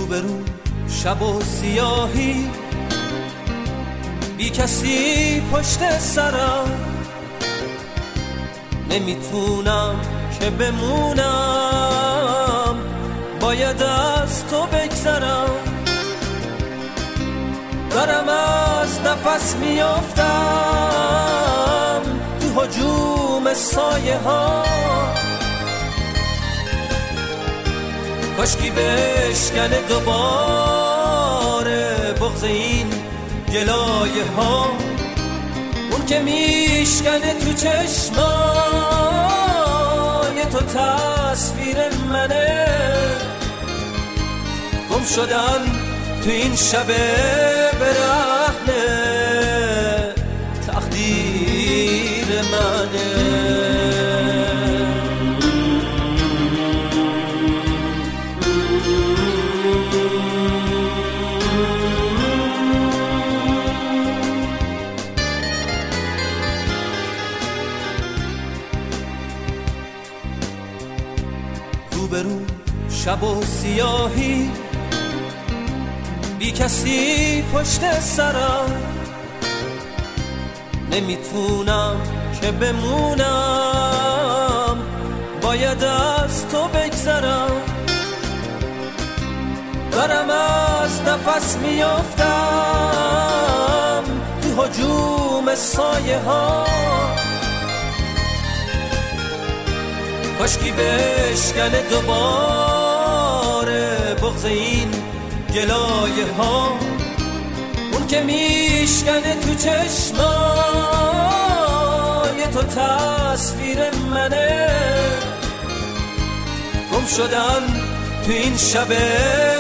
روبرو شب و سیاهی، بی کسی پشت سرم، نمیتونم که بمونم، باید از تو بگذرم. دارم از نفس میافتم تو هجوم سایه ها، کاشکی بشکنه دوباره بغض این گلایه ها، اون که میشکنه تو چشمای تو تصویر منه. گم شدن تو این شب برهنه تقدیر منه. روبرو شب و سیاهی، بی کسی پشت سرم، نمیتونم که بمونم، باید از تو بگذرم. دارم از نفس میافتم تو هجوم سایه ها، کاشکی بشکنه دوباره بغض این گلایه ها، اون که میشکنه تو چشمای تو تصویر منه. گم شدن تو این شب